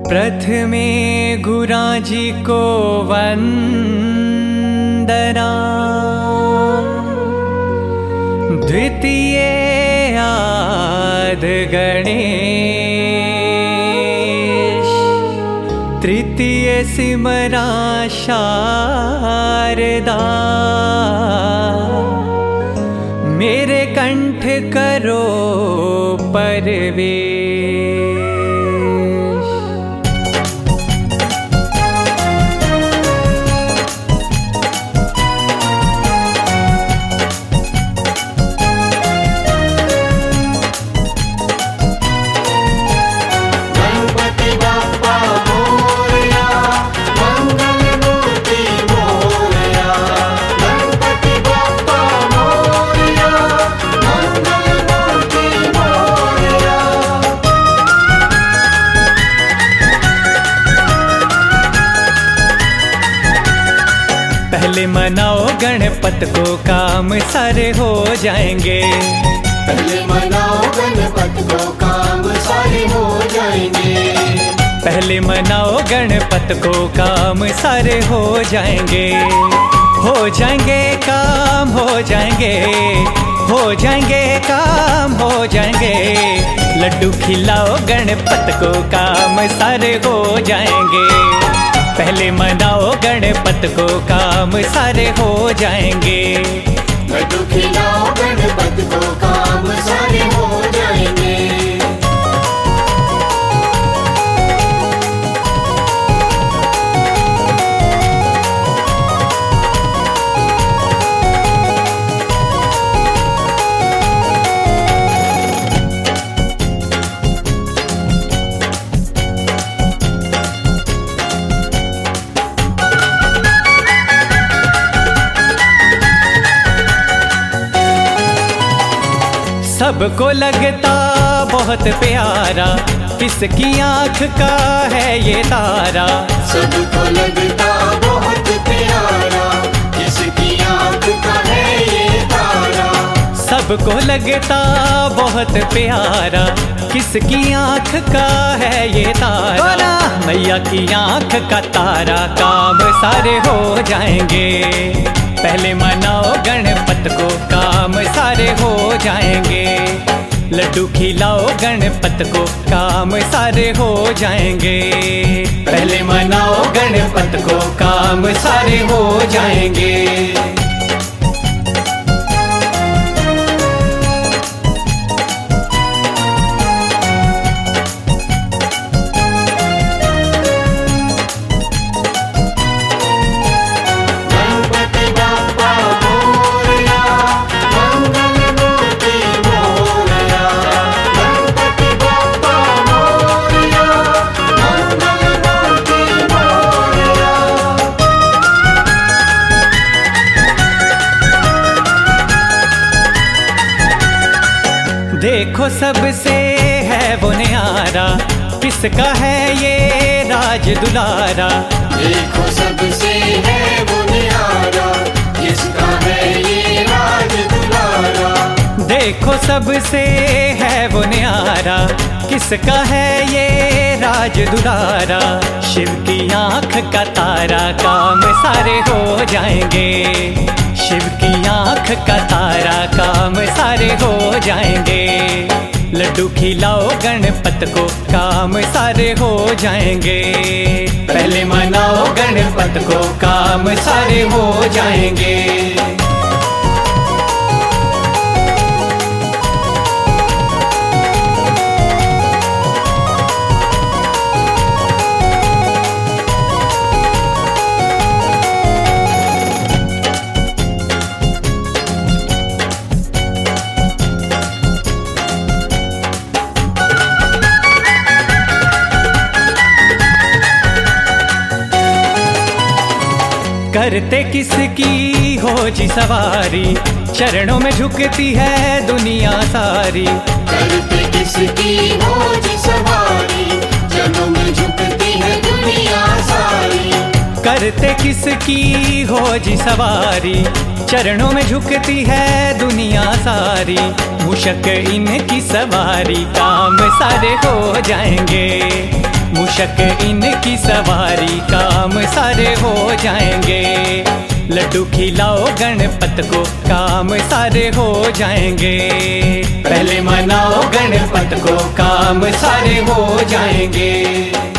प्रथमे गुराजी को वंदना, द्वितीय आदि गणेश, तृतीय सिमरा शारदा। मेरे कंठ करो परवेश। पहले मनाओ गणपत को, काम सारे हो जाएंगे। पहले मनाओ गणपत को, काम सारे हो जाएंगे। पहले मनाओ गणपत को, काम सारे हो जाएंगे। हो जाएंगे काम, हो जाएंगे, हो जाएंगे काम, हो जाएंगे। लड्डू खिलाओ गणपत को, काम सारे हो जाएंगे। पहले मनाओ गणपत को, काम सारे हो जाएंगे। लड्डू खिलाओ गणपत को, काम सारे हो जाएंगे। सबको लगता बहुत प्यारा, किसकी आँख का है ये तारा। सबको लगता बहुत प्यारा, किसकी आँख का है ये तारा। सबको लगता बहुत प्यारा, किसकी आँख का है ये तारा। मैया की आँख का तारा, काम सारे हो जाएंगे। पहले मनाओ गणपत को, काम सारे हो जाएंगे। लड्डू खिलाओ गणपत को, काम सारे हो जाएंगे। पहले मनाओ गणपत को, काम सारे हो जाएंगे। देखो सबसे है वो न्यारा, किसका है ये राज दुलारा। देखो सबसे है वो न्यारा, किसका है ये राज दुलारा। देखो सबसे है वो न्यारा, किसका है ये राज दुलारा। शिव की आँख का तारा, काम सारे हो जाएंगे। शिव की आँख का तारा, काम सारे हो जाएंगे। लड्डू खिलाओ गणपत को, काम सारे हो जाएंगे। पहले मनाओ गणपत को, काम सारे हो जाएंगे। करते किसकी हो जी सवारी, चरणों में झुकती है दुनिया सारी। करते किसकी हो जी सवारी, चरणों में झुकती है दुनिया सारी। करते किसकी हो जी सवारी, चरणों में झुकती है दुनिया सारी। मुशक इनकी सवारी, काम सारे हो जाएंगे। मूषक इनकी सवारी काम सारे हो जाएंगे। लड्डू खिलाओ गणपत को काम सारे हो जाएंगे। पहले मनाओ गणपत को काम सारे हो जाएंगे।